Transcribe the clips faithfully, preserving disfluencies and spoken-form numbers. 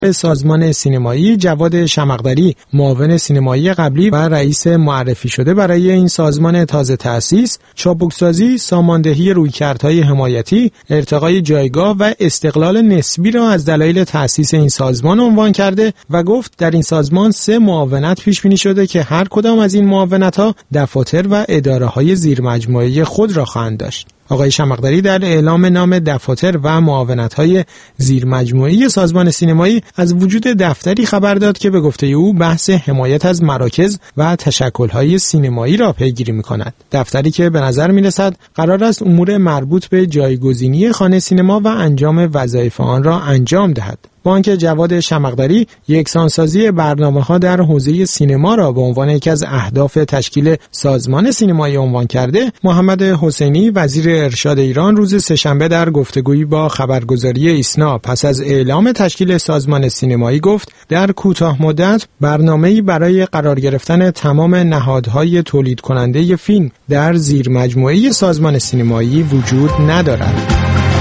سازمان سینمایی جواد شمقدری، معاون سینمایی قبلی و رئیس معرفی شده برای این سازمان تازه تأسیس، چابکسازی، ساماندهی رویکردهای حمایتی، ارتقای جایگاه و استقلال نسبی را از دلایل تأسیس این سازمان عنوان کرده و گفت در این سازمان سه معاونت پیش بینی شده که هر کدام از این معاونت‌ها دفاتر و اداره‌های زیرمجموعه خود را خواهند داشت. آقای شمقدری در اعلام نام دفاتر و معاونت‌های زیرمجموعه سازمان سینمایی از وجود دفتری خبر داد که به گفته او بحث حمایت از مراکز و تشکل‌های سینمایی را پیگیری می‌کند. دفتری که به نظر می‌رسد قرار است امور مربوط به جایگزینی خانه سینما و انجام وظایف آن را انجام دهد. با آنکه جواد شمقدری یکسانسازی برنامه‌ها در حوزه سینما را به عنوان یکی از اهداف تشکیل سازمان سینمایی عنوان کرده، محمد حسینی وزیر ارشاد ایران روز سه‌شنبه در گفتگویی با خبرگزاری ایسنا پس از اعلام تشکیل سازمان سینمایی گفت در کوتاه مدت برنامه‌ای برای قرار گرفتن تمام نهادهای تولید کننده فیلم در زیرمجموعه سازمان سینمایی وجود ندارد.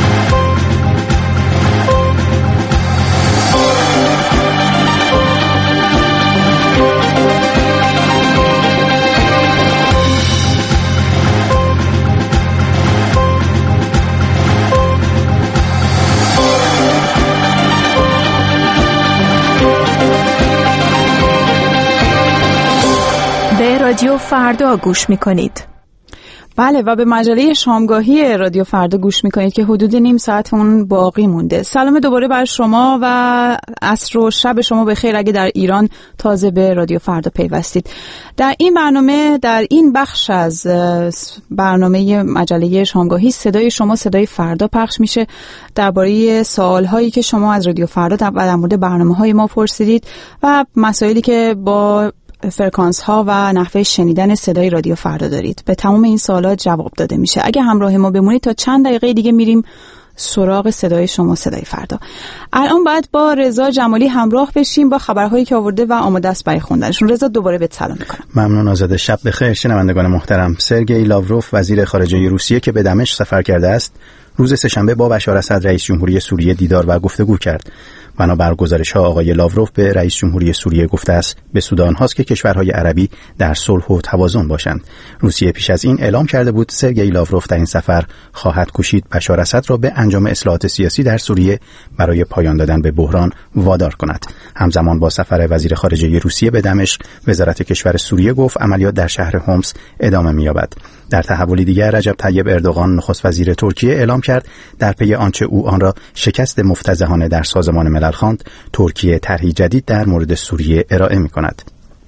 رادیو فردا گوش میکنید. بله و به مجله شامگاهی رادیو فردا گوش میکنید که حدود نیم ساعتمون باقی مونده. سلام دوباره بر شما و عصر و شب شما بخیر اگه در ایران تازه به رادیو فردا پیوستید. در این برنامه، در این بخش از برنامه مجله شامگاهی صدای شما صدای فردا پخش میشه درباره سوالهایی که شما از رادیو فردا در مورد برنامه‌های ما پرسیدید و مسائلی که با فرکانس ها و نحوه شنیدن صدای رادیو فردا دارید. به تمام این سوالات جواب داده میشه. اگه همراه ما بمونید تا چند دقیقه دیگه میریم سراغ صدای شما صدای فردا. الان باید با رضا جمالی همراه بشیم با خبرهایی که آورده و آماده است برای خوندنشون. رضا دوباره بهت سلام میکنم. ممنون آزاده. شب بخیر شنوندگان محترم. سرگئی لاوروف وزیر خارجه روسیه که به دمشق سفر کرده است، روز سه‌شنبه با بشار اسد رئیس جمهوری سوریه دیدار و گفتگو کرد. بنابر گزارش‌ها آقای لاوروف به رئیس جمهوری سوریه گفته است به سودان هاست که کشورهای عربی در صلح و توازن باشند. روسیه پیش از این اعلام کرده بود سرگئی لاوروف در این سفر خواهد کوشید بشار اسد را به انجام اصلاحات سیاسی در سوریه برای پایان دادن به بحران وادار کند. همزمان با سفر وزیر خارجه روسیه به دمشق، وزارت کشور سوریه گفت عملیات در شهر حمص ادامه می‌یابد. در تحولی دیگر رجب طیب اردوغان نخست وزیر ترکیه اعلام کرد در پی آنچه او آن را شکست مفتضحانه در سازمان ملل خواند، ترکیه طرحی جدید در مورد سوریه ارائه می‌کند.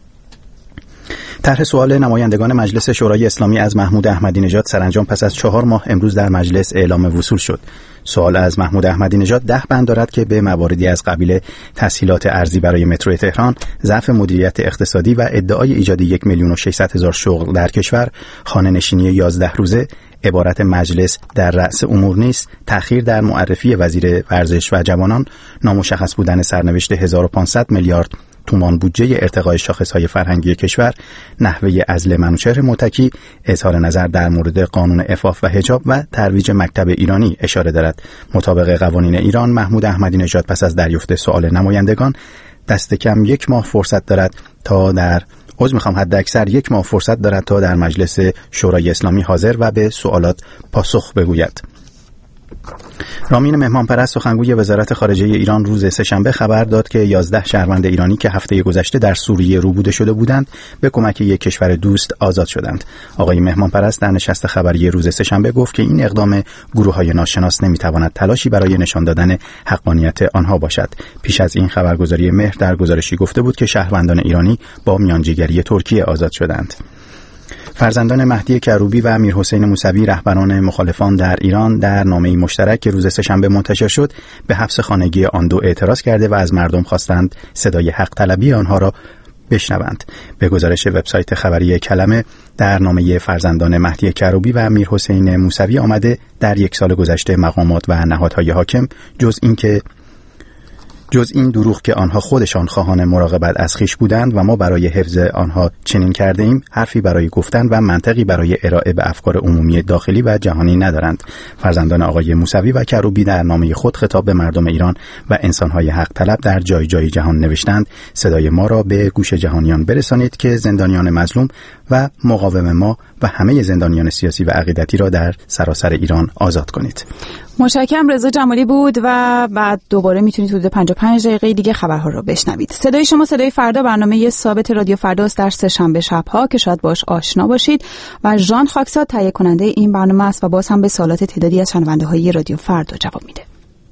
طرح سوال نمایندگان مجلس شورای اسلامی از محمود احمدی نژاد سرانجام پس از چهار ماه امروز در مجلس اعلام وصول شد. سوال از محمود احمدی نژاد ده بند دارد که به مواردی از قبیل تسهیلات ارضی برای مترو تهران، ضعف مدیریت اقتصادی و ادعای ایجاد یک میلیون و ششصد هزار شغل در کشور، خانه نشینی یازده روزه، عبارت مجلس در رأس امور نیست، تأخیر در معرفی وزیر ورزش و جوانان، نامشخص بودن سرنوشت هزار و پانصد میلیارد تومان بودجه ارتقای شاخصهای فرهنگی کشور، نحوه عزل منوچهر متکی، اظهار نظر در مورد قانون عفاف و حجاب و ترویج مکتب ایرانی اشاره دارد. مطابق قوانین ایران محمود احمدی نژاد پس از دریافت سوال نمایندگان دست کم یک ماه فرصت دارد تا در عذر میخوام حد اکثر یک ماه فرصت دارد تا در مجلس شورای اسلامی حاضر و به سوالات پاسخ بگوید. رامین مهمانپرست سخنگوی وزارت خارجه ایران روز سه‌شنبه خبر داد که یازده شهروند ایرانی که هفته گذشته در سوریه روبوده شده بودند به کمک یک کشور دوست آزاد شدند. آقای مهمانپرست در نشست خبری روز سه‌شنبه گفت که این اقدام گروه‌های ناشناس نمی‌تواند تلاشی برای نشان دادن حقانیت آنها باشد. پیش از این خبرگزاری مهر در گزارشی گفته بود که شهروندان ایرانی با میانجیگری ترکیه آزاد شدند. فرزندان مهدی کروبی و میرحسین موسوی رهبران مخالفان در ایران در نامه‌ای مشترک که روز سه‌شنبه منتشر شد به حبس خانگی آن دو اعتراض کرده و از مردم خواستند صدای حق طلبی آنها را بشنوند. به گزارش وبسایت خبری کلمه در نامه فرزندان مهدی کروبی و میرحسین موسوی آمده در یک سال گذشته مقامات و نهادهای حاکم جز اینکه جز این دروغ که آنها خودشان خواهان مراقبت از خویش بودند و ما برای حفظ آنها چنین کرده ایم، حرفی برای گفتن و منطقی برای ارائه به افکار عمومی داخلی و جهانی ندارند. فرزندان آقای موسوی و کروبی در نامه خود خطاب به مردم ایران و انسان‌های حق طلب در جای جای جهان نوشتند: صدای ما را به گوش جهانیان برسانید که زندانیان مظلوم و مقاوم ما و همه زندانیان سیاسی و عقیدتی را در سراسر ایران آزاد کنید. متشکرم. رضا جمالی بود و بعد دوباره میتونید حدود پنجاه و پنج دقیقه دیگه خبرها رو بشنوید. صدای شما صدای فردا برنامه ثابت رادیو فرداست در سه شنبه شب‌ها که شاید باش آشنا باشید و ژان خاکساد تهیه کننده این برنامه است و باز هم به سوالات تعدادی از شنونده‌های رادیو فردا جواب میده.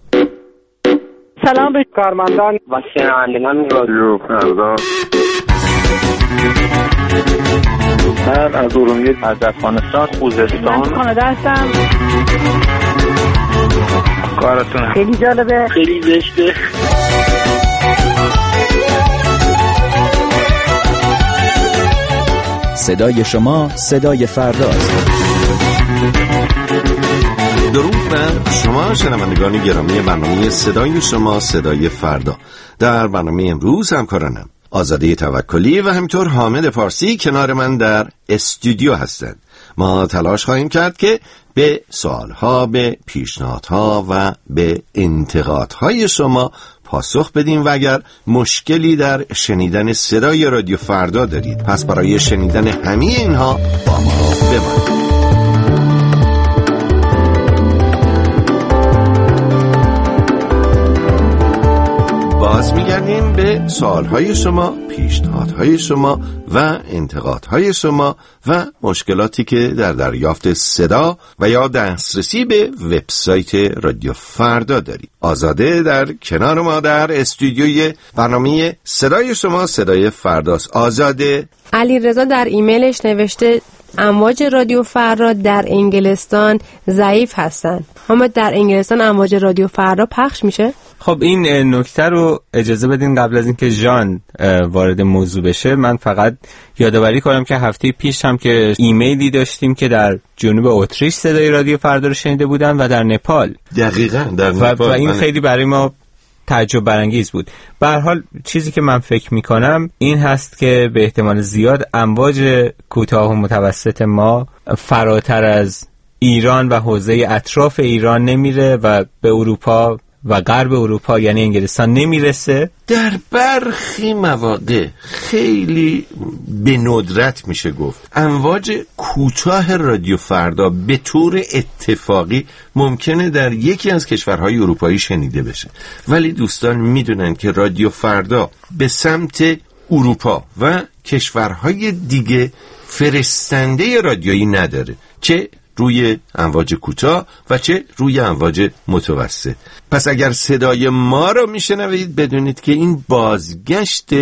سلام به کارمندان و شنوندگان رادیو فردا. من از ارومیه از افغانستان خوزستان من کانادا هستم. کارتون خیلی جالبه، خیلی زشته. صدای شما صدای فرداست. درود بر شما شنوندگان گرامی برنامه صدای شما صدای فردا. در برنامه امروز همکارانم آزاده توکلی و همینطور حامد فارسی کنار من در استودیو هستند. ما تلاش خواهیم کرد که به سوالها، به پیشنهادها و به انتقادهای شما پاسخ بدیم و اگر مشکلی در شنیدن صدای رادیو فردا دارید، پس برای شنیدن همه اینها با ما بمانید. باز میگردیم به سوالهای شما، پیشنهادهای شما و انتقادهای شما و مشکلاتی که در دریافت صدا و یا دسترسی به وبسایت رادیو فردا دارید. آزاده در کنار ما در استودیوی برنامه صدای شما صدای فرداست. آزاده. علیرضا در ایمیلش نوشته امواج رادیو فردا در انگلستان ضعیف هستن. اما در انگلستان امواج رادیو فردا پخش میشه؟ خب این نکته رو اجازه بدین قبل از اینکه ژان وارد موضوع بشه من فقط یادآوری کنم که هفته پیش هم که ایمیلی داشتیم که در جنوب اتریش صدای رادیو فردا رو شنیده بودن و در نپال. دقیقاً در نپال. و, و این خیلی برای ما تعجب برانگیز بود. به هر حال چیزی که من فکر میکنم این هست که به احتمال زیاد امواج کوتاه و متوسط ما فراتر از ایران و حوزه اطراف ایران نمیره و به اروپا و غرب اروپا یعنی انگلستان نمیرسه. در برخی مواقع خیلی به ندرت میشه گفت امواج کوتاه رادیو فردا به طور اتفاقی ممکنه در یکی از کشورهای اروپایی شنیده بشه، ولی دوستان میدونن که رادیو فردا به سمت اروپا و کشورهای دیگه فرستنده رادیویی نداره، چه روی امواج کوتاه و چه روی امواج متوسط. پس اگر صدای ما رو میشنوید بدونید که این بازگشت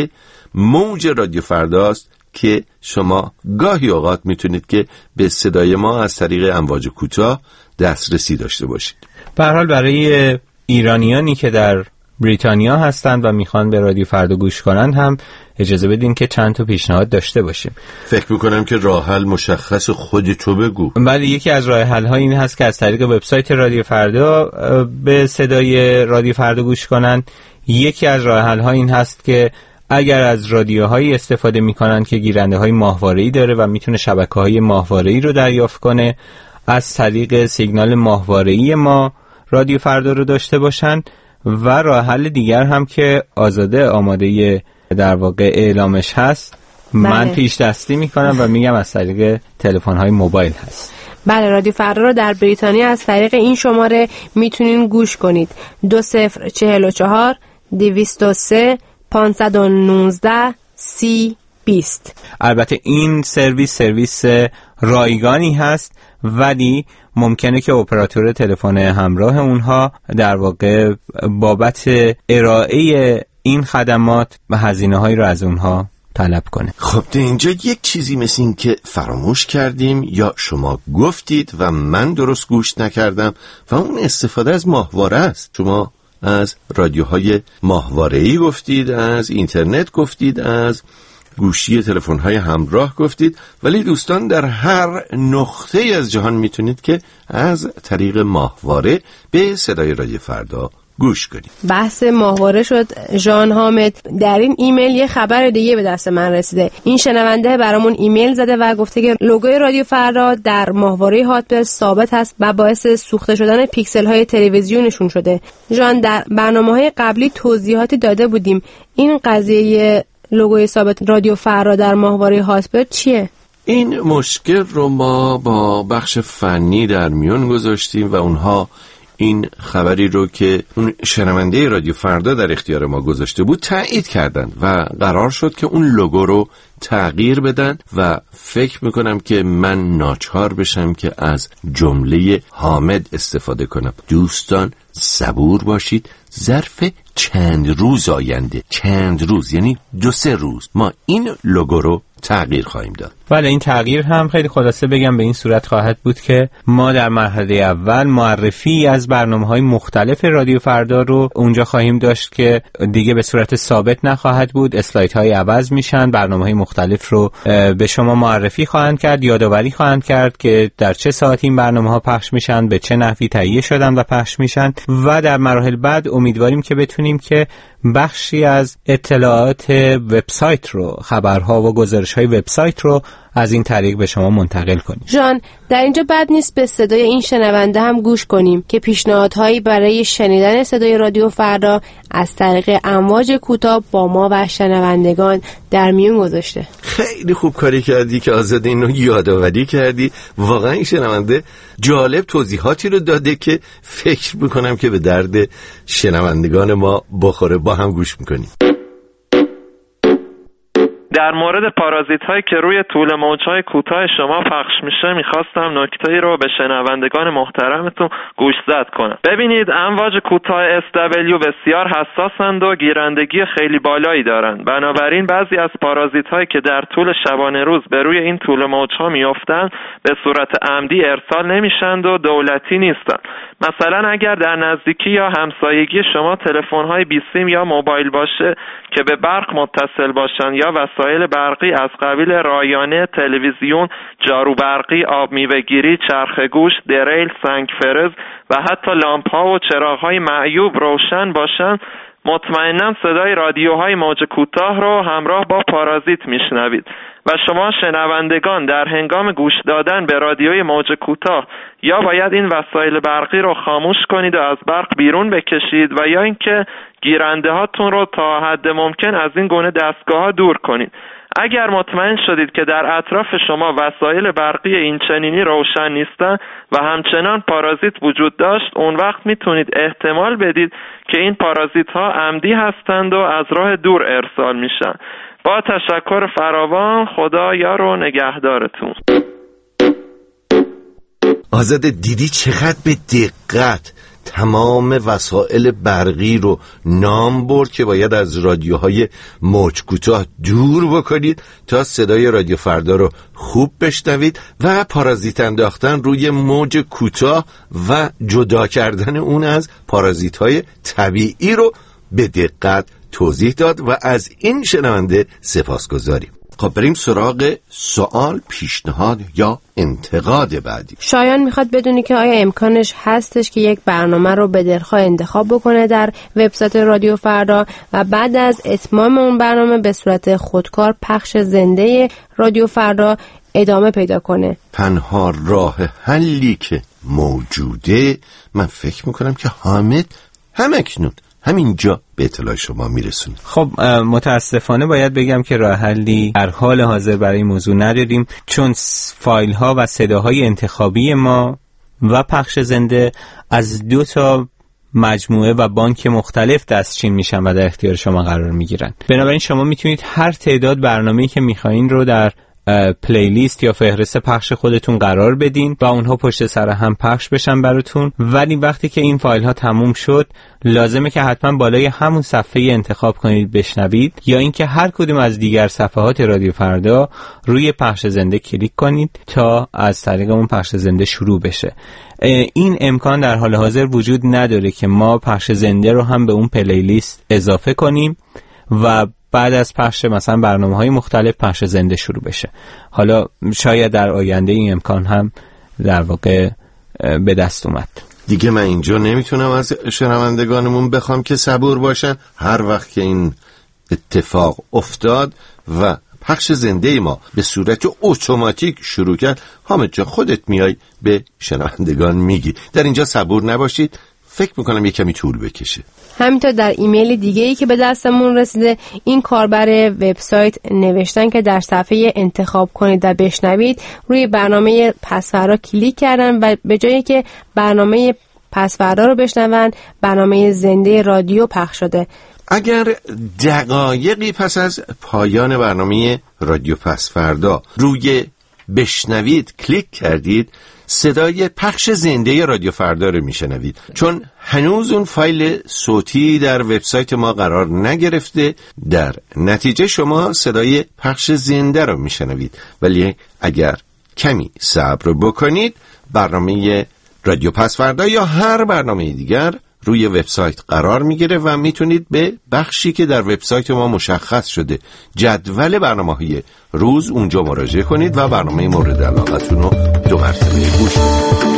موج رادیو فرداست که شما گاهی اوقات میتونید که به صدای ما از طریق امواج کوتاه دسترسی داشته باشید. به هر حال برای ایرانیانی که در بریتانیا هستند و میخوان به رادیو فردا گوش کنند هم اجازه بدین که چند تا پیشنهاد داشته باشیم. فکر میکنم که راه حل مشخص، خودتو بگو. بله، یکی از راه حل ها این هست که از طریق وبسایت رادیو فردا به صدای رادیو فردا گوش کنند. یکی از راه حل ها این هست که اگر از رادیوهایی استفاده میکنن که گیرنده های ماهواره‌ای داره و میتونه شبکه‌های ماهواره‌ای رو دریافت کنه، از طریق سیگنال ماهواره‌ای ما رادیو فردا رو داشته باشن. و راه حل دیگر هم که آزاده آماده در واقع اعلامش هست، بله. من پیش دستی میکنم و میگم از طریق تلفن‌های موبایل هست. بله، رادیو فردا رو در بریتانیا از طریق این شماره میتونین گوش کنید: دو صفر چهل و چهار دویست و سه پانصد و نوزده سی بیست. البته این سرویس سرویس رایگانی هست، ولی ممکنه که اپراتور تلفن همراه اونها در واقع بابت ارائه این خدمات و هزینه‌هایی رو از اونها طلب کنه. خب تو اینجا یک چیزی مثل این که فراموش کردیم یا شما گفتید و من درست گوش نکردم و اون استفاده از ماهواره است. شما از رادیوهای ماهواره‌ای گفتید، از اینترنت گفتید، از گوشی تلفن‌های همراه گفتید، ولی دوستان در هر نقطه از جهان میتونید که از طریق ماهواره به صدای رادیو فردا گوش کنید. بحث ماهواره شد ژان حامد. در این ایمیل یه خبر دیگه به دست من رسیده. این شنونده برامون ایمیل زده و گفته که لوگوی رادیو فردا در ماهواره هاتبل ثابت است و باعث سوخته شدن پیکسل های تلویزیونشون شده. ژان، در برنامه‌های قبلی توضیحاتی داده بودیم. این قضیه لوگوی ثابت رادیو فردا در ماهواره هاتبل چیه؟ این مشکل رو ما با بخش فنی در میون گذاشتیم و اونها این خبری رو که اون شنونده رادیو فردا در اختیار ما گذاشته بود تایید کردن و قرار شد که اون لوگو رو تغییر بدن و فکر میکنم که من ناچار بشم که از جمله حامد استفاده کنم. دوستان صبور باشید، ظرف چند روز آینده، چند روز یعنی دو سه روز، ما این لوگو رو تغییر خواهیم داد. بله، این تغییر هم خیلی خلاصه بگم به این صورت خواهد بود که ما در مرحله اول معرفی از برنامه‌های مختلف رادیو فردا رو اونجا خواهیم داشت که دیگه به صورت ثابت نخواهد بود، اسلایدهای عوض میشن، برنامه‌های مختلف رو به شما معرفی خواهند کرد، یادآوری خواهند کرد که در چه ساعتی این برنامه‌ها پخش میشن، به چه نحوی تهیه شدن و پخش میشن و در مراحل بعد امیدواریم که بتونیم که بخشی از اطلاعات وبسایت رو، خبرها و گزارش‌های وبسایت رو از این طریق به شما منتقل کنیم. جان، در اینجا بد نیست به صدای این شنونده هم گوش کنیم که پیشنهادهایی برای شنیدن صدای رادیو فردا از طریق امواج کوتاه با ما و شنوندگان در میون گذاشته. خیلی خوب کاری کردی که آزاد اینو یادآوری کردی. واقعا این شنونده جالب توضیحاتی رو داده که فکر میکنم که به درد شنوندگان ما بخوره. با هم گوش میکنیم. در مورد پارازیت هایی که روی طول موجهای کوتاه شما پخش میشه میخواستم نکته‌ای رو به شنوندگان محترمتون گوشزد کنم. ببینید، امواج کوتاه اس دبلیو بسیار حساسند و گیرندگی خیلی بالایی دارند. بنابراین بعضی از پارازیت هایی که در طول شبانه روز به روی این طول موجها میافتند به صورت عمدی ارسال نمیشند و دولتی نیستند. مثلا اگر در نزدیکی یا همسایگی شما تلفن‌های بی سیم یا موبایل باشه که به برق متصل باشند یا وسایل برقی از قبیل رایانه، تلویزیون، جارو برقی، آب میوه‌گیری، چرخ گوش، دریل، سنگ فرز و حتی لامپ‌ها و چراغ‌های معیوب روشن باشند، مطمئناً صدای رادیوهای موج کوتاه رو همراه با پارازیت میشنوید. و شما شنوندگان در هنگام گوش دادن به رادیوی موج کوتاه یا باید این وسایل برقی رو خاموش کنید و از برق بیرون بکشید و یا اینکه گیرنده هاتون رو تا حد ممکن از این گونه دستگاه ها دور کنید. اگر مطمئن شدید که در اطراف شما وسایل برقی این چنینی روشن نیستن و همچنان پارازیت وجود داشت، اون وقت میتونید احتمال بدید که این پارازیت ها عمدی هستند و از راه دور ارسال میشن. با تشکر فراوان، خدا یار و نگهدارتون. آزاد دیدی چقدر به دقت تمام وسایل برقی رو نام برد که باید از رادیوهای موج کوتاه دور بکنید تا صدای رادیو فردا رو خوب بشنوید و پارازیت انداختن روی موج کوتاه و جدا کردن اون از پارازیت‌های طبیعی رو به دقت توضیح داد و از این شنونده سپاسگزاریم. خب بریم سراغ سوال، پیشنهاد یا انتقاد بعدی. شایان میخواد بدونی که آیا امکانش هستش که یک برنامه رو به دلخواه انتخاب بکنه در وبسایت رادیو فردا و بعد از اتمام اون برنامه به صورت خودکار پخش زنده رادیو فردا ادامه پیدا کنه. تنها راه حلی که موجوده، من فکر میکنم که حامد همکنون همینجا به اطلاع شما میرسونه. خب متاسفانه باید بگم که راه حلی در حال حاضر برای موضوع نداریم، چون فایل ها و صداهای انتخابی ما و پخش زنده از دو تا مجموعه و بانک مختلف دستچین میشن و در اختیار شما قرار میگیرن. بنابراین شما میتونید هر تعداد برنامه‌ای که میخواین رو در پلیلیست یا فهرست پخش خودتون قرار بدین و اونها پشت سر هم پخش بشن براتون، ولی وقتی که این فایل ها تموم شد لازمه که حتما بالای همون صفحه انتخاب کنید بشنوید یا اینکه هر کدوم از دیگر صفحات رادیو فردا روی پخش زنده کلیک کنید تا از طریق اون پخش زنده شروع بشه. این امکان در حال حاضر وجود نداره که ما پخش زنده رو هم به اون پلیلیست اضافه کنیم و بعد از پخش مثلا برنامه‌های مختلف پخش زنده شروع بشه. حالا شاید در آینده این امکان هم در واقع به دست اومد. دیگه من اینجا نمیتونم از شنوندگانمون بخوام که صبور باشن. هر وقت که این اتفاق افتاد و پخش زنده ما به صورت اتوماتیک شروع کرد، حامد جان خودت میای به شنوندگان میگی. در اینجا صبور نباشید، فکر میکنم یه کمی طول بکشه. همینطور در ایمیل دیگه ای که به دستمون رسیده، این کاربر وبسایت نوشتن که در صفحه انتخاب کنید و بشنوید روی برنامه پس‌فردا کلیک کردن و به جایی که برنامه پس‌فردا رو بشنون، برنامه زنده رادیو پخش شده. اگر دقایقی پس از پایان برنامه رادیو پس‌فردا روی بشنوید کلیک کردید، صدای پخش زنده رادیو فردا رو میشنوید. چون هنوز اون فایل صوتی در وبسایت ما قرار نگرفته، در نتیجه شما صدای پخش زنده رو میشنوید. ولی اگر کمی صبر بکنید، برنامه رادیو پس‌فردا یا هر برنامه دیگر روی وبسایت قرار میگیره و میتونید به بخشی که در وبسایت ما مشخص شده، جدول برنامه‌های روز، اونجا مراجعه کنید و برنامه مورد علاقتون رو دو مرتبه گوش کنید.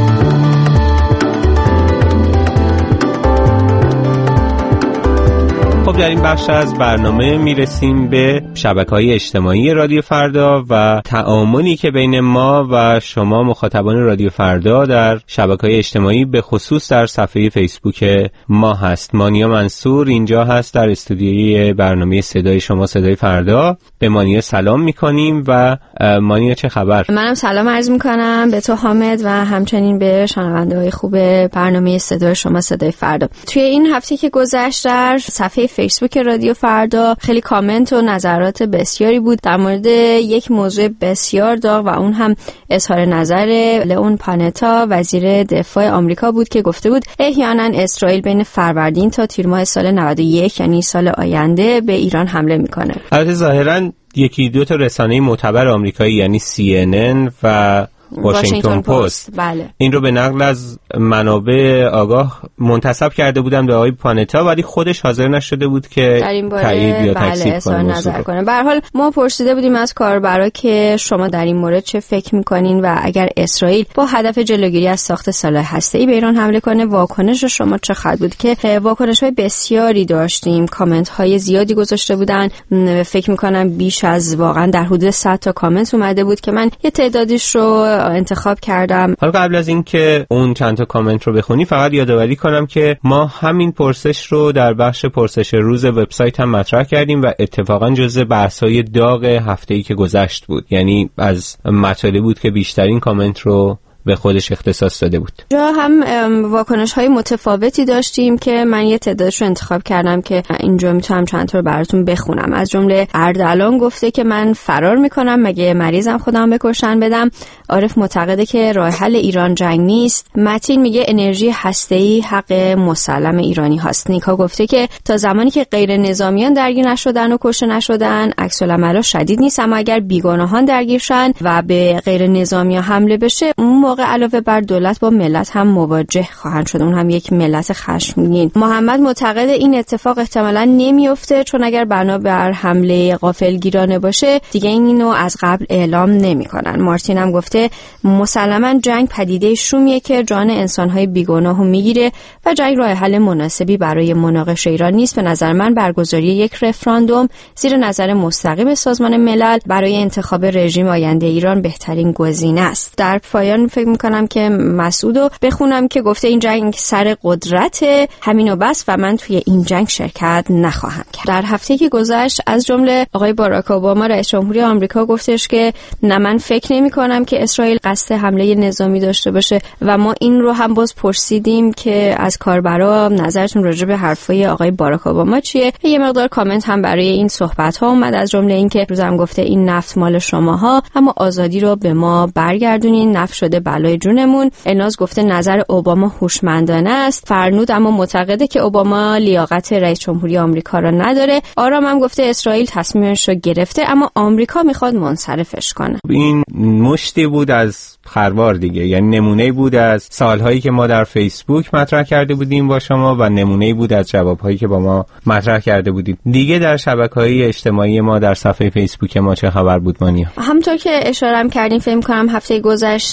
خب در این بخش از برنامه میرسیم به شبکه‌های اجتماعی رادیو فردا و تعاملی که بین ما و شما مخاطبان رادیو فردا در شبکه‌های اجتماعی به خصوص در صفحه فیسبوک ما هست. مانیا منصور اینجا هست در استودیوی برنامه صدای شما صدای فردا. به مانیا سلام میکنیم و مانیا چه خبر؟ منم سلام عرض میکنم به تو حامد و همچنین به شنونده‌های خوب برنامه صدای شما صدای فردا. توی این هفته که گذشت در صفحه فیسبوک رادیو فردا خیلی کامنت و نظرات بسیاری بود در مورد یک موضوع بسیار داغ و اون هم اظهار نظر لئون پانتا وزیر دفاع آمریکا بود که گفته بود احیانا اسرائیل بین فروردین تا تیر ماه سال نود و یک یعنی سال آینده به ایران حمله میکنه. البته ظاهرا یکی دو تا رسانه معتبر آمریکایی یعنی سی ان ان و واشنگتن پست بله. این رو به نقل از منابع آگاه منتسب کرده بودن به آقای پانتا، ولی خودش حاضر نشده بود که تایید یا تکذیب بله کنه نظر کنه. به هر حال ما پرسیده بودیم از کاربرا که شما در این مورد چه فکر میکنین و اگر اسرائیل با هدف جلوگیری از ساخت سلاح هسته‌ای به ایران حمله کنه واکنش شما چه خواهد بود؟ که واکنش‌های بسیاری داشتیم، کامنت‌های زیادی گذاشته بودن، فکر میکنم بیش از واقعا در حدود صد تا کامنت اومده بود که من یه تعدادیش رو انتخاب کردم. حالا قبل از این که اون چند تا کامنت رو بخونی فقط یادآوری کنم که ما همین پرسش رو در بخش پرسش روز وبسایت هم مطرح کردیم و اتفاقا جزء بحث‌های داغ هفته‌ای که گذشت بود. یعنی از مطالبی بود که بیشترین کامنت رو به خودش اختصاص داده بود. جا هم واکنش‌های متفاوتی داشتیم که من یه تعدادش رو انتخاب کردم که اینجا میتونم چند تا رو براتون بخونم. از جمله اردلان گفته که من فرار میکنم، مگه مریضم خودم بکشن بدم. عارف معتقده که راه حل ایران جنگ نیست. متین میگه انرژی هسته‌ای حق مسلم ایرانی هاست. نیکا گفته که تا زمانی که غیر نظامیان درگیر نشدن و کشته نشدن عکس العمل شدید نیست، اما اگر بیگناهان درگیر شن و به غیر نظامیان حمله بشه اون علاوه بر دولت با ملت هم مواجه خواهند شد، اون هم یک ملت خشمگین. محمد معتقد این اتفاق احتمالاً نمیفته چون اگر بنا بر حمله غافلگیرانه باشه دیگه اینو از قبل اعلام نمیکنن. مارتین هم گفته مسلماً جنگ پدیده شومیه که جان انسان‌های بیگناهو میگیره و جنگ راه حل مناسبی برای مناقشه ایران نیست. به نظر من برگزاری یک رفراندوم زیر نظر مستقیم سازمان ملل برای انتخاب رژیم آینده ایران بهترین گزینه است. در پایان فکر میکنم که مسعودو بخونم که گفته این جنگ سر قدرت همینو بس و من توی این جنگ شرکت نخواهم کرد. در هفته که گذشت از جمله آقای باراک اوباما رئیس جمهوری آمریکا گفتش که نه من فکر نمی کنم که اسرائیل قصد حمله نظامی داشته باشه و ما این رو هم باز پرسیدیم که از کاربرا نظرتون راجع به حرفای آقای باراک اوباما چیه. یه مقدار کامنت هم برای این صحبت ها اومد، از جمله این که روزم گفته این نفت مال شماها اما آزادی رو به ما برگردونین، نفت شده بلای جونمون. الناز گفته نظر اوباما هوشمندانه است. فرنود اما معتقده که اوباما لیاقت رئیس جمهوری آمریکا را نداره. آرام هم گفته اسرائیل تصمیمش رو گرفته اما آمریکا میخواد منصرفش کنه. این مشتی بود از خروار دیگه، یعنی نمونه بود از سالهایی که ما در فیسبوک مطرح کرده بودیم با شما و نمونه بود از جوابهایی که با ما مطرح کرده بودیم. دیگه در شبکه‌های اجتماعی ما در صفحه فیسبوک ما چه خبر بود مانیا؟ همونطور که اشاره کردیم فکر کنم هفته گذشته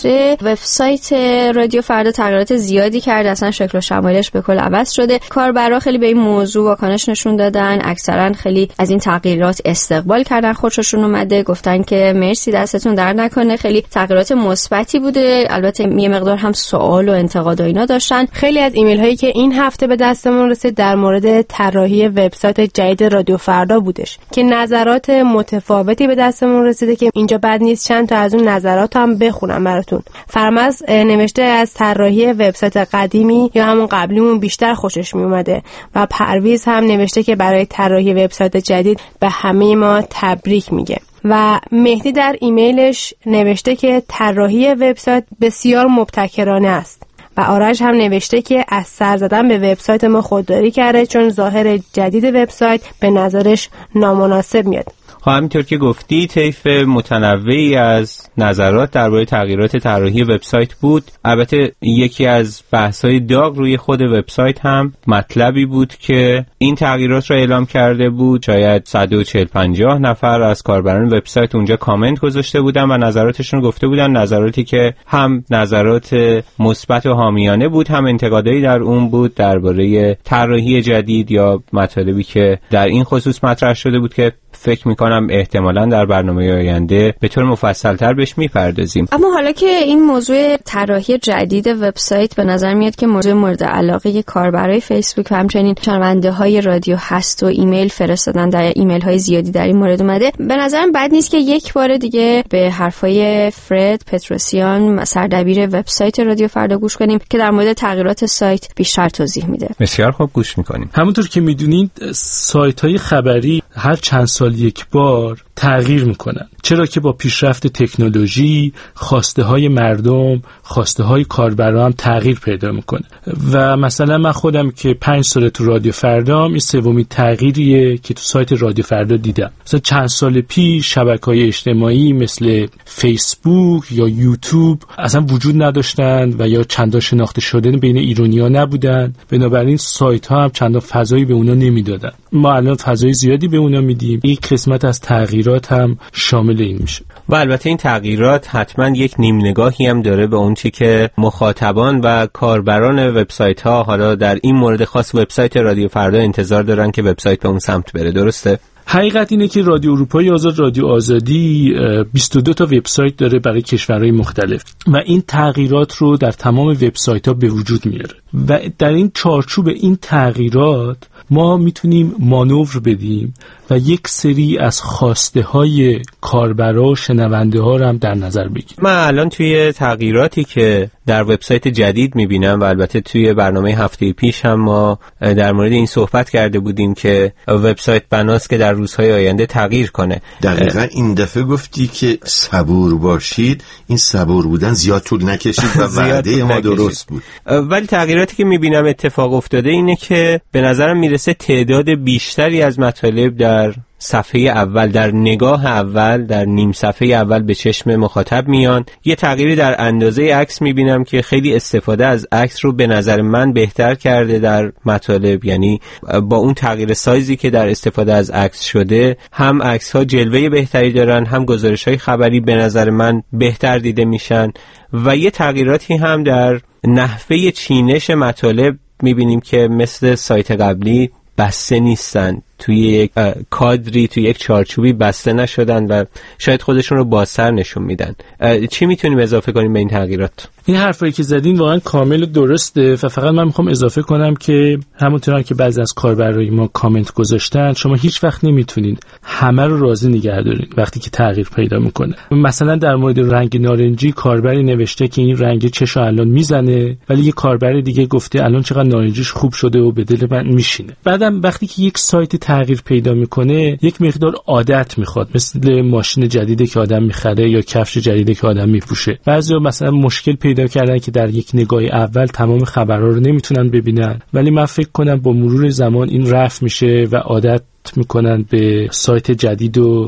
وبسایت رادیو فردا تغییرات زیادی کرد، اصلا شکل و شمایلش به کل عوض شده. کاربرا خیلی به این موضوع واکنش نشون دادن، اکثرا خیلی از این تغییرات استقبال کردن، خوششون اومده، گفتن که مرسی دستتون درد نکنه، خیلی تغییرات مثبتی بوده. البته یه مقدار هم سوال و انتقاد و اینا داشتن. خیلی از ایمیل هایی که این هفته به دستمون رسید در مورد طراحی وبسایت جدید رادیو فردا بودش که نظرات متفاوتی به دستمون رسیده که اینجا بد نیست چند تا از اون نظرات هم بخونم براتون. فرمز نوشته از طراحی وبسایت قدیمی یا همون قبلیمون بیشتر خوشش می اومده و پرویز هم نوشته که برای طراحی وبسایت جدید به همه ما تبریک میگه. و مهدی در ایمیلش نوشته که طراحی وبسایت بسیار مبتکرانه است. و آرش هم نوشته که از سر زدن به وبسایت ما خودداری کرده چون ظاهر جدید وبسایت به نظرش نامناسب میاد. خب همینطور که گفتی طیف متنوعی از نظرات درباره تغییرات طراحی وبسایت بود. البته یکی از بحث‌های داغ روی خود وبسایت هم مطلبی بود که این تغییرات را اعلام کرده بود. شاید صد و چهل پنجاه نفر از کاربران وبسایت اونجا کامنت گذاشته بودن و نظراتشون رو گفته بودن، نظراتی که هم نظرات مثبت و حامیانه بود، هم انتقادایی در اون بود درباره طراحی جدید یا مطالبی که در این خصوص مطرح شده بود که فکر میکنم احتمالاً در برنامه آینده به طور مفصل‌تر بهش میپردازیم. اما حالا که این موضوع طراحی جدید وبسایت به نظر میاد که موضوع مورد علاقه کاربرای فیسبوک و همچنین شنونده‌های رادیو هست و ایمیل فرستادن، در ایمیل‌های زیادی در این مورد اومده، به نظرم بد نیست که یک بار دیگه به حرفای فرد پتروسیان سردبیر وبسایت رادیو فردا گوش کنیم که در مورد تغییرات سایت بیشتر توضیح میده. بسیار خوب، گوش میکنیم. همونطور که میدونید سایت‌های خبری هر چند سال یک بار تغییر میکنن، چرا که با پیشرفت تکنولوژی خواسته های مردم، خواسته های کاربران هم تغییر پیدا میکنه. و مثلا من خودم که پنج سال تو رادیو فردام، این سومین تغییریه که تو سایت رادیو فردا دیدم. مثلا چند سال پیش شبکه‌های اجتماعی مثل فیسبوک یا یوتیوب اصلا وجود نداشتن و یا چندان شناخته شده بین ایرانی‌ها نبودن، بنابراین سایت ها هم چندان فضایی به اونا نمیدادن. ما الان فضای زیادی به اونا میدیم. این قسمت از تغییرات هم شامل این میشه. و البته این تغییرات حتما یک نیم نگاهی هم داره به اون چی که مخاطبان و کاربران وبسایت ها، حالا در این مورد خاص وبسایت رادیو فردا، انتظار دارن که وبسایت به اون سمت بره. درسته؟ حقیقت اینه که رادیو اروپای آزاد، رادیو آزادی بیست و دو تا وبسایت داره برای کشورهای مختلف و این تغییرات رو در تمام وبسایت‌ها به وجود میاره و در این چارچوب این تغییرات ما میتونیم مانور بدیم و یک سری از خواسته های کاربرا و شنونده ها رو هم در نظر بگیریم. من الان توی تغییراتی که در وبسایت جدید میبینم و البته توی برنامه هفته پیش هم ما در مورد این صحبت کرده بودیم که وبسایت بناست که در روزهای آینده تغییر کنه. دقیقاً این دفعه گفتی که صبور باشید. این صبور بودن زیاد طول نکشید و وعده ما درست بود. ولی تغییراتی که میبینم اتفاق افتاده اینه که به نظرم میرسه تعداد بیشتری از مطالب در صفحه اول، در نگاه اول، در نیم صفحه اول به چشم مخاطب میان. یه تغییری در اندازه عکس میبینم که خیلی استفاده از عکس رو به نظر من بهتر کرده در مطالب. یعنی با اون تغییر سایزی که در استفاده از عکس شده، هم عکس ها جلوه بهتری دارن، هم گزارش های خبری به نظر من بهتر دیده میشن. و یه تغییراتی هم در نحوه چینش مطالب میبینیم که مثل سایت قبلی بسته نیستن، توی یک کادری، توی یک چارچوبی بسته نشدن و شاید خودشون رو بازتر نشون میدن. چی میتونیم اضافه کنیم به این تغییرات؟ این حرفایی که زدین واقعا کامل و درسته و فقط من میخوام اضافه کنم که همونطور که بعضی از کاربرای ما کامنت گذاشتن، شما هیچ وقت نمیتونید همه رو راضی نگه دارید وقتی که تغییر پیدا میکنه. مثلا در مورد رنگ نارنجی کاربری نوشته که این رنگ چشو الان میزنه، ولی یه کاربر دیگه گفته الان چقدر نارنجیش خوب شده و به دل من میشینه. بعدم وقتی که یک سایت تغییر پیدا میکنه، یک مقدار عادت میخواد، مثل ماشین جدیدی که آدم میخره یا کفش جدیدی که آدم میپوشه. بعضیا مثلا مشکل پیدا کردن که در یک نگاه اول تمام خبرها رو نمیتونن ببینن، ولی من فکر کنم با مرور زمان این رفع میشه و عادت میکنن به سایت جدید و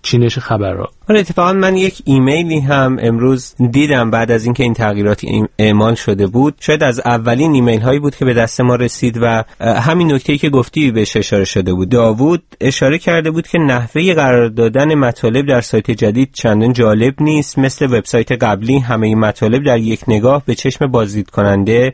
چینش خبرها. حالا اتفاقا من یک ایمیلی هم امروز دیدم بعد از اینکه این تغییرات اعمال شده بود، شاید از اولین ایمیل هایی بود که به دست ما رسید و همین نکته‌ای که گفتی بهش اشاره شده بود. داوود اشاره کرده بود که نحوه قرار دادن مطالب در سایت جدید چندان جالب نیست، مثل وبسایت قبلی همه این مطالب در یک نگاه به چشم بازدید کننده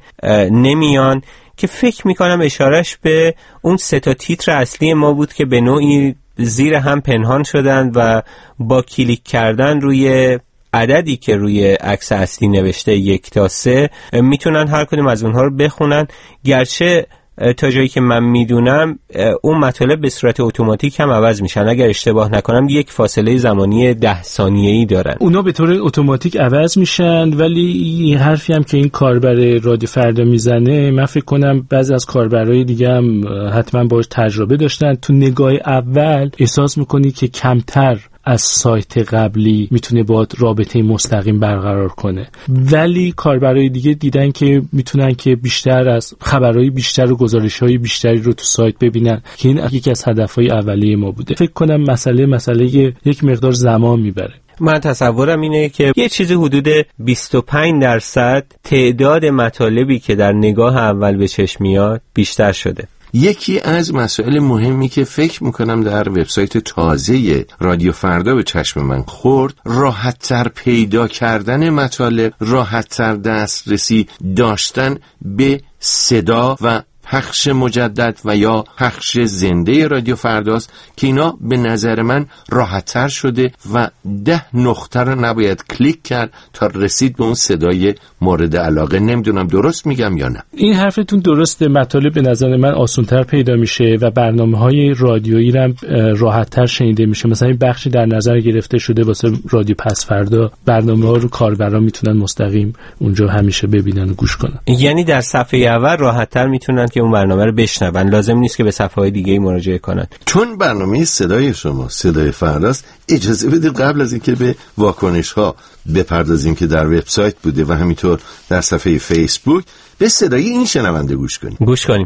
نمیان، که فکر میکنم اشارش به اون سه تا تیتر اصلی ما بود که به نوعی زیر هم پنهان شدن و با کلیک کردن روی عددی که روی عکس اصلی نوشته یک تا سه میتونن هر کدوم از اونها رو بخونن، گرچه تا جایی که من میدونم اون مطالب به صورت اتوماتیک هم عوض میشن، اگر اشتباه نکنم یک فاصله زمانی ده ثانیه‌ای دارن. اونا به طور اتوماتیک عوض میشن، ولی حرفی هم که این کاربر رادیو فردا میزنه، من فکر کنم بعضی از کاربرای دیگه هم حتما باهاش تجربه داشتن. تو نگاه اول احساس میکنی که کمتر از سایت قبلی میتونه با رابطه مستقیم برقرار کنه، ولی کاربرای دیگه دیدن که میتونن که بیشتر از خبرهای بیشتر و گزارش‌های بیشتری رو تو سایت ببینن، که این یکی از هدفهای اولیه ما بوده. فکر کنم مسئله مسئله یک مقدار زمان میبره. من تصورم اینه که یه چیزی حدود بیست و پنج درصد تعداد مطالبی که در نگاه اول به چشم میاد بیشتر شده. یکی از مسائل مهمی که فکر میکنم در وبسایت تازه رادیو فردا به چشم من خورد، راحت‌تر پیدا کردن مطالب، راحت‌تر دسترسی داشتن به صدا و پخش مجدد و یا پخش زنده رادیو فرداست که اینا به نظر من راحت‌تر شده و ده نقطه رو نباید کلیک کرد تا رسید به اون صدای مورد علاقه. نمیدونم درست میگم یا نه. این حرفتون درسته، مطالب به نظر من آسان‌تر پیدا میشه و برنامه‌های رادیویی هم راحت‌تر شنیده میشه. مثلا این بخشی در نظر گرفته شده واسه رادیو پس فردا، برنامه‌ها رو کاربرا میتونن مستقیم اونجا همیشه ببینن و گوش کنن. یعنی در صفحه اول راحت‌تر میتونن که اون برنامه رو بشنون، لازم نیست که به صفحه‌های دیگه‌ای مراجعه کنن. چون برنامه صدای شما صدای فرداست، اجازه بدید قبل از اینکه به واکنش‌ها بپردازیم که در وبسایت بوده و همینطور در صفحه فیسبوک، به صدای این شنونده گوش کنیم. گوش کنیم.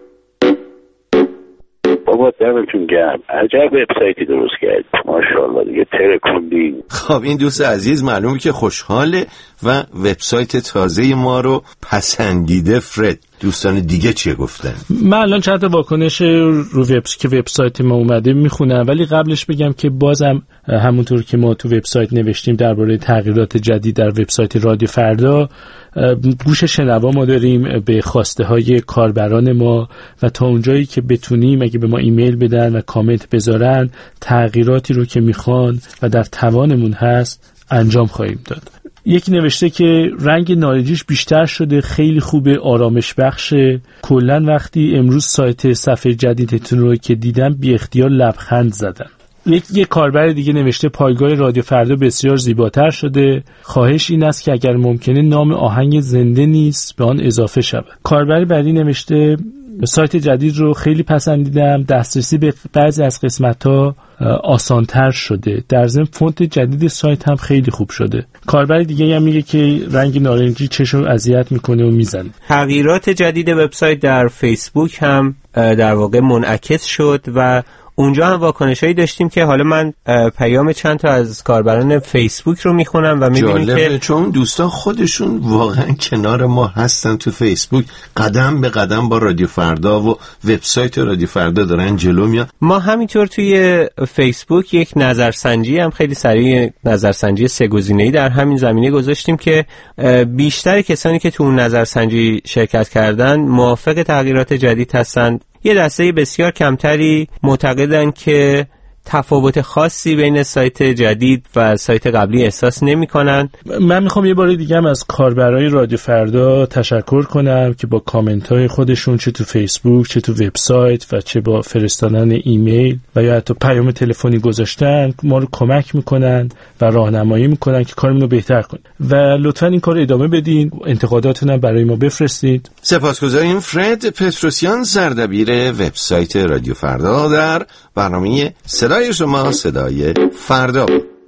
بابا دمتون گرم، عجب وبسایتی درست کردید، ماشاءالله دیگه ترکوندی. خب این دوست عزیز معلومه که خوشحاله و وبسایت تازه ما رو پسندیده. فرد، دوستان دیگه چیه گفتن؟ من الان چند تا واکنش رو وب که وبسایت ما اومده میخونم، ولی قبلش بگم که بازم همونطور که ما تو وبسایت نوشتیم درباره تغییرات جدید در وبسایت رادیو فردا، گوش شنوا ما داریم به خواسته های کاربران ما و تا اونجایی که بتونیم اگه به ما ایمیل بدن و کامنت بذارن، تغییراتی رو که میخوان و در توانمون هست انجام خواهیم داد. یکی نوشته که رنگ نارنجیش بیشتر شده، خیلی خوبه، آرامش بخشه. کلا وقتی امروز سایت صفحه جدیدتون رو که دیدم بی اختیار لبخند زدم. یک یک کاربر دیگه نوشته پایگاه رادیو فردا بسیار زیباتر شده، خواهش این است که اگر ممکنه نام آهنگ زنده نیست به آن اضافه شود. کاربر بعدی نوشته سایت جدید رو خیلی پسندیدم، دسترسی به بعضی از قسمت‌ها آسان‌تر شده، در ضمن فونت جدید سایت هم خیلی خوب شده. کاربر دیگه هم میگه که رنگ نارنجی چشم اذیت میکنه و میزنه. تغییرات جدید وبسایت در فیسبوک هم در واقع منعکس شد و اونجا هم واکنشایی داشتیم که حالا من پیام چند تا از کاربران فیسبوک رو میخونم و میبینیم که چون دوستان خودشون واقعا کنار ما هستن تو فیسبوک، قدم به قدم با رادیو فردا و وبسایت رادیو فردا دارن جلو میان. ما همینطور توی فیسبوک یک نظرسنجی هم خیلی سریع، نظرسنجی سه گزینه‌ای در همین زمینه گذاشتیم که بیشتر کسانی که تو اون نظرسنجی شرکت کردن موافق تغییرات جدید هستند. یه دسته بسیار کمتری معتقدن که تفاوت خاصی بین سایت جدید و سایت قبلی احساس نمی‌کنن. من میخوام یه بار دیگه هم از کاربرای رادیو فردا تشکر کنم که با کامنت‌های خودشون چه تو فیسبوک، چه تو وبسایت و چه با فرستادن ایمیل و یا حتی پیام تلفنی گذاشتن ما رو کمک میکنن و راهنمایی میکنن که کارمون رو بهتر کنیم و لطفاً این کار رو ادامه بدین، انتقاداتتون هم برای ما بفرستید. سپاسگزاریم. فرد پتروسیان، سردبیر وبسایت رادیو فردا، در برنامه صدای شما صدای فردا.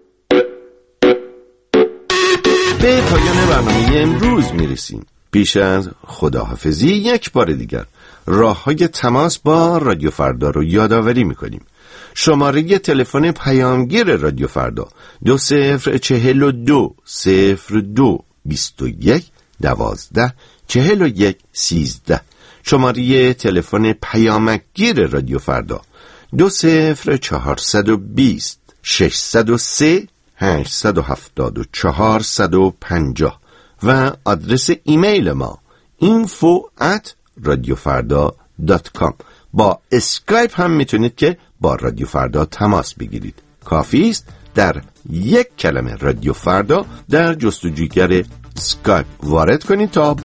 به پایان برنامه امروز میرسیم. پیش از خداحافظی یک بار دیگر راه‌های تماس با رادیو فردا رو یادآوری میکنیم. شماره تلفن پیامگیر رادیو فردا دو صفر چهل و دو صفر دو بیست و یک دوازده چهل و یک سیزده. شماره تلفن پیامگیر رادیو فردا دو صفر چهارصد و بیست ششصد و سه هشتصد و هفتاد و چهار صد و پنجاه و آدرس ایمیل ما info at radiofarda dot com. با اسکایپ هم میتونید که با رادیو فردا تماس بگیرید. کافی است در یک کلمه رادیو فردا در جستجوگر اسکایپ وارد کنید تا